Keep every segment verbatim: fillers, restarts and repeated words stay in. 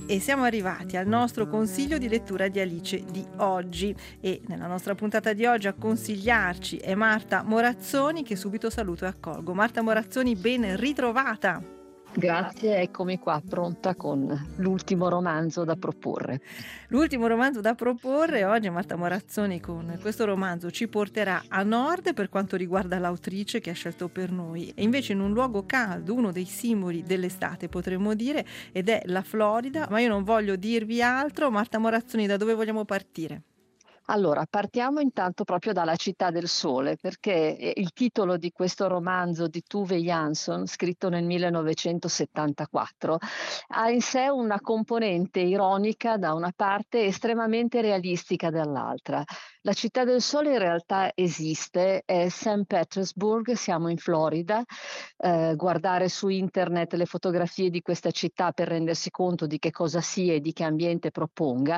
E siamo arrivati al nostro consiglio di lettura di Alice di oggi e nella nostra puntata di oggi a consigliarci è Marta Morazzoni, che subito saluto e accolgo. Marta Morazzoni, ben ritrovata! Grazie, eccomi qua pronta con l'ultimo romanzo da proporre. L'ultimo romanzo da proporre oggi Marta Morazzoni con questo romanzo ci porterà a nord per quanto riguarda l'autrice che ha scelto per noi e invece in un luogo caldo, uno dei simboli dell'estate potremmo dire, ed è la Florida, ma io non voglio dirvi altro. Marta Morazzoni, da dove vogliamo partire? Allora, partiamo intanto proprio dalla Città del Sole, perché eh, il titolo di questo romanzo di Tove Jansson, scritto nel millenovecentosettantaquattro, ha in sé una componente ironica da una parte e estremamente realistica dall'altra. La Città del Sole in realtà esiste, è Saint Petersburg, siamo in Florida. Eh, guardare su internet le fotografie di questa città per rendersi conto di che cosa sia e di che ambiente proponga.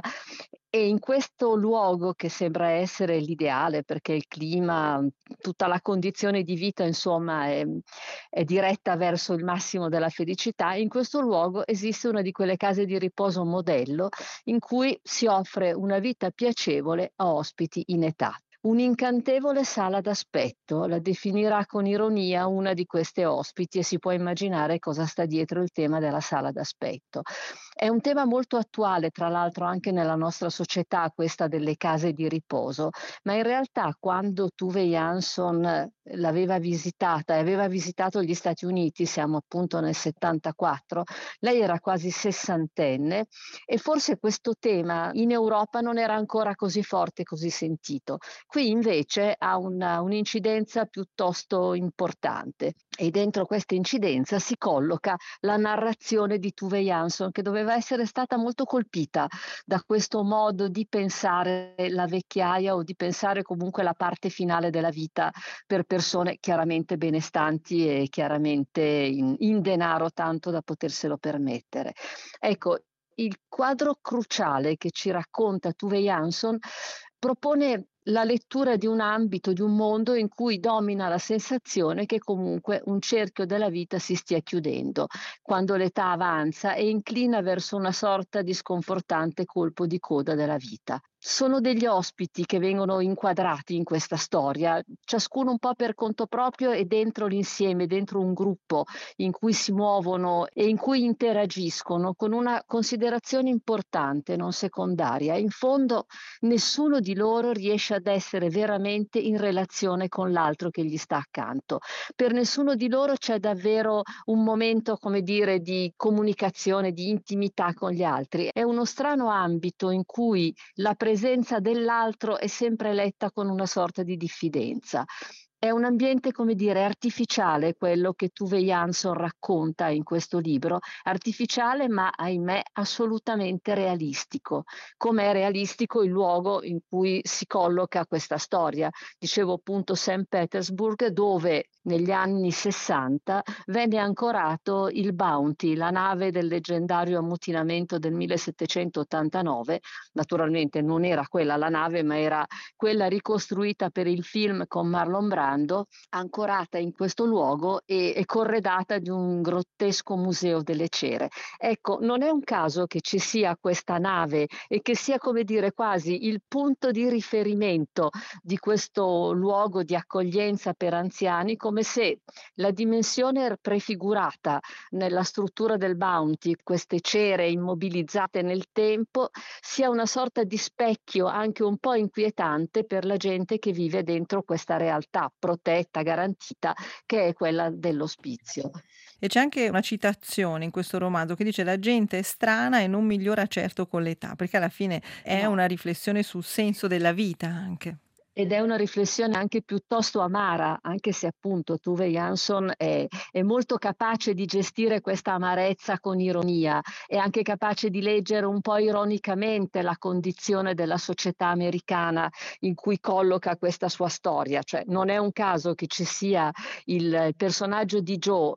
E in questo luogo che sembra essere l'ideale perché il clima, tutta la condizione di vita insomma è, è diretta verso il massimo della felicità, in questo luogo esiste una di quelle case di riposo modello in cui si offre una vita piacevole a ospiti in età. Un'incantevole sala d'aspetto, la definirà con ironia una di queste ospiti e si può immaginare cosa sta dietro il tema della sala d'aspetto. È un tema molto attuale, tra l'altro, anche nella nostra società, questa delle case di riposo, ma in realtà quando Tove Jansson l'aveva visitata e aveva visitato gli Stati Uniti, siamo appunto nel settantaquattro, lei era quasi sessantenne e forse questo tema in Europa non era ancora così forte, così sentito. Qui invece ha una, un'incidenza piuttosto importante e dentro questa incidenza si colloca la narrazione di Tove Jansson, che doveva essere stata molto colpita da questo modo di pensare la vecchiaia o di pensare comunque la parte finale della vita per persone chiaramente benestanti e chiaramente in, in denaro tanto da poterselo permettere. Ecco, il quadro cruciale che ci racconta Tove Jansson propone la lettura di un ambito, di un mondo in cui domina la sensazione che comunque un cerchio della vita si stia chiudendo, quando l'età avanza e inclina verso una sorta di sconfortante colpo di coda della vita. Sono degli ospiti che vengono inquadrati in questa storia, ciascuno un po' per conto proprio e dentro l'insieme, dentro un gruppo in cui si muovono e in cui interagiscono con una considerazione importante, non secondaria. In fondo nessuno di loro riesce ad essere veramente in relazione con l'altro che gli sta accanto. Per nessuno di loro c'è davvero un momento, come dire, di comunicazione, di intimità con gli altri. È uno strano ambito in cui la presenza dell'altro è sempre letta con una sorta di diffidenza. È un ambiente, come dire, artificiale quello che Tove Jansson racconta in questo libro, artificiale ma ahimè assolutamente realistico, come è realistico il luogo in cui si colloca questa storia. Dicevo appunto Saint Petersburg, dove negli anni sessanta venne ancorato il Bounty, la nave del leggendario ammutinamento del millesettecentottantanove. Naturalmente non era quella la nave, ma era quella ricostruita per il film con Marlon Brando, ancorata in questo luogo e, e corredata di un grottesco museo delle cere. Ecco, non è un caso che ci sia questa nave e che sia, come dire, quasi il punto di riferimento di questo luogo di accoglienza per anziani, come se la dimensione prefigurata nella struttura del Bounty, queste cere immobilizzate nel tempo, sia una sorta di specchio anche un po' inquietante per la gente che vive dentro questa realtà protetta, garantita, che è quella dell'ospizio. E c'è anche una citazione in questo romanzo che dice: la gente è strana e non migliora certo con l'età, perché alla fine è No. una riflessione sul senso della vita anche. Ed è una riflessione anche piuttosto amara, anche se appunto Tove Jansson è, è molto capace di gestire questa amarezza con ironia, è anche capace di leggere un po' ironicamente la condizione della società americana in cui colloca questa sua storia. Cioè non è un caso che ci sia il personaggio di Joe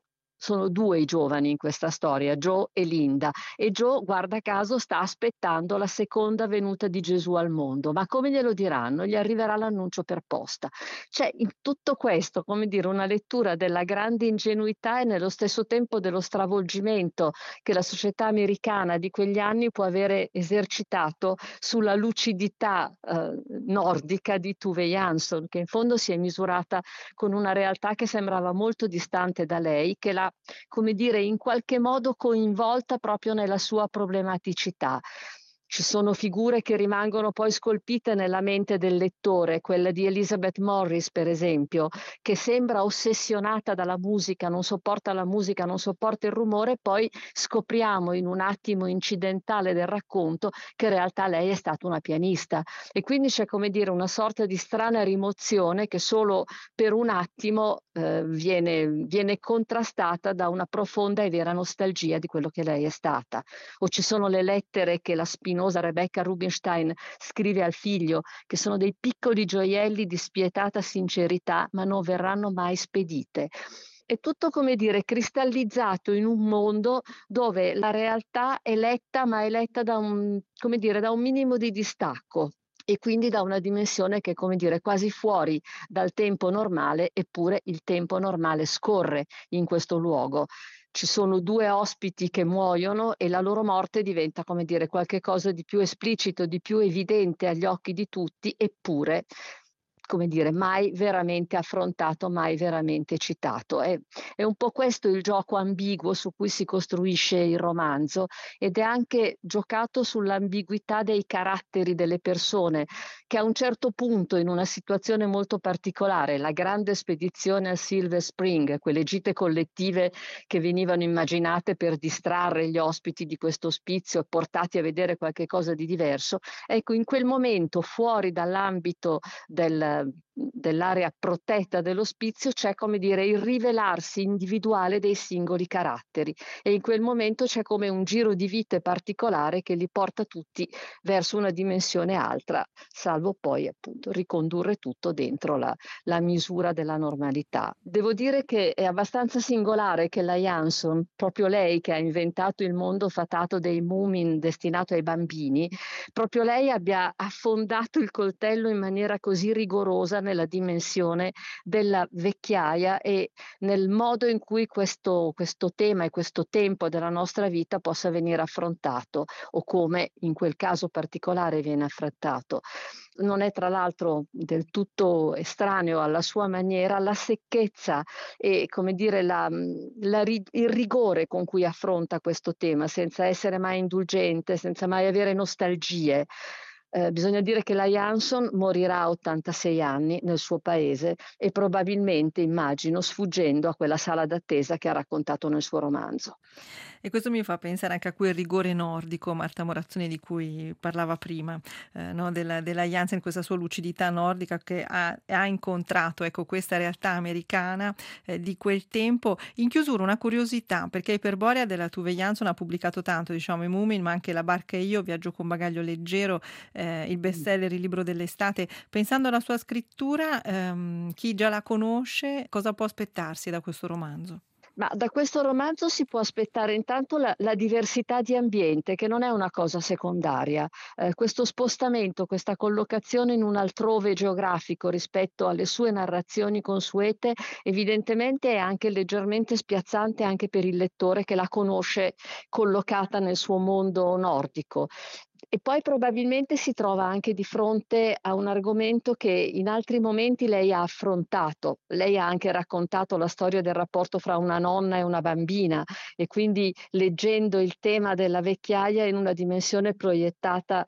sono due i giovani in questa storia, Joe e Linda, e Joe, guarda caso, sta aspettando la seconda venuta di Gesù al mondo. Ma come glielo diranno? Gli arriverà l'annuncio per posta. C'è in tutto questo, come dire, una lettura della grande ingenuità e nello stesso tempo dello stravolgimento che la società americana di quegli anni può avere esercitato sulla lucidità eh, nordica di Tove Jansson, che in fondo si è misurata con una realtà che sembrava molto distante da lei, che l'ha, come dire, in qualche modo coinvolta proprio nella sua problematicità. Ci sono figure che rimangono poi scolpite nella mente del lettore, quella di Elizabeth Morris, per esempio, che sembra ossessionata dalla musica, non sopporta la musica, non sopporta il rumore, poi scopriamo in un attimo incidentale del racconto che in realtà lei è stata una pianista. E quindi c'è, come dire, una sorta di strana rimozione che solo per un attimo eh, viene, viene contrastata da una profonda e vera nostalgia di quello che lei è stata. O ci sono le lettere che la spinosa Rebecca Rubinstein scrive al figlio, che sono dei piccoli gioielli di spietata sincerità, ma non verranno mai spedite. È tutto, come dire, cristallizzato in un mondo dove la realtà è letta, ma è letta da un, come dire, da un minimo di distacco e quindi da una dimensione che è, come dire, quasi fuori dal tempo normale, eppure il tempo normale scorre in questo luogo. Ci sono due ospiti che muoiono e la loro morte diventa, come dire, qualche cosa di più esplicito, di più evidente agli occhi di tutti, eppure, come dire, mai veramente affrontato, mai veramente citato. È, è un po' questo il gioco ambiguo su cui si costruisce il romanzo, ed è anche giocato sull'ambiguità dei caratteri delle persone, che a un certo punto, in una situazione molto particolare, la grande spedizione a Silver Spring, quelle gite collettive che venivano immaginate per distrarre gli ospiti di questo ospizio e portati a vedere qualche cosa di diverso, ecco, in quel momento, fuori dall'ambito del dell'area protetta dell'ospizio, c'è, come dire, il rivelarsi individuale dei singoli caratteri, e in quel momento c'è come un giro di vite particolare che li porta tutti verso una dimensione altra, salvo poi appunto ricondurre tutto dentro la, la misura della normalità. Devo dire che è abbastanza singolare che la Jansson, proprio lei che ha inventato il mondo fatato dei Moomin destinato ai bambini, proprio lei abbia affondato il coltello in maniera così rigorosa nella dimensione della vecchiaia e nel modo in cui questo, questo tema e questo tempo della nostra vita possa venire affrontato, o come in quel caso particolare viene affrontato. Non è tra l'altro del tutto estraneo alla sua maniera la secchezza e, come dire, la, la, il rigore con cui affronta questo tema, senza essere mai indulgente, senza mai avere nostalgie. Eh, bisogna dire che la Jansson morirà a ottantasei anni nel suo paese e probabilmente, immagino, sfuggendo a quella sala d'attesa che ha raccontato nel suo romanzo. E questo mi fa pensare anche a quel rigore nordico, Marta Morazzoni, di cui parlava prima, eh, no? della, della Jansson, questa sua lucidità nordica che ha, ha incontrato, ecco, questa realtà americana eh, di quel tempo. In chiusura una curiosità, perché Iperborea della Tove Jansson ha pubblicato tanto, diciamo, i Moomin, ma anche La barca e io, Viaggio con bagaglio leggero, eh, il bestseller Il libro dell'estate. Pensando alla sua scrittura, ehm, chi già la conosce, cosa può aspettarsi da questo romanzo? Ma da questo romanzo si può aspettare intanto la, la diversità di ambiente, che non è una cosa secondaria. Eh, questo spostamento, questa collocazione in un altrove geografico rispetto alle sue narrazioni consuete, evidentemente è anche leggermente spiazzante anche per il lettore che la conosce collocata nel suo mondo nordico. E poi probabilmente si trova anche di fronte a un argomento che in altri momenti lei ha affrontato. Lei ha anche raccontato la storia del rapporto fra una nonna e una bambina, e quindi leggendo il tema della vecchiaia in una dimensione proiettata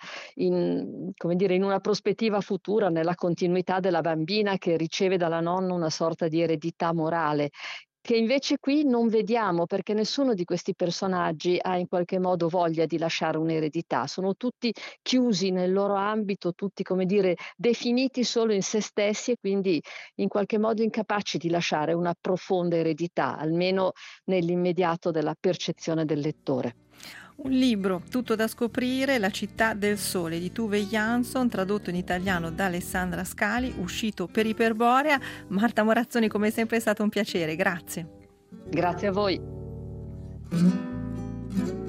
in, come dire, in una prospettiva futura, nella continuità della bambina che riceve dalla nonna una sorta di eredità morale, che invece qui non vediamo, perché nessuno di questi personaggi ha in qualche modo voglia di lasciare un'eredità. Sono tutti chiusi nel loro ambito, tutti, come dire, definiti solo in se stessi e quindi in qualche modo incapaci di lasciare una profonda eredità, almeno nell'immediato della percezione del lettore. Un libro tutto da scoprire, La città del sole di Tove Jansson, tradotto in italiano da Alessandra Scali, uscito per Iperborea. Marta Morazzoni, come sempre è stato un piacere, grazie. Grazie a voi.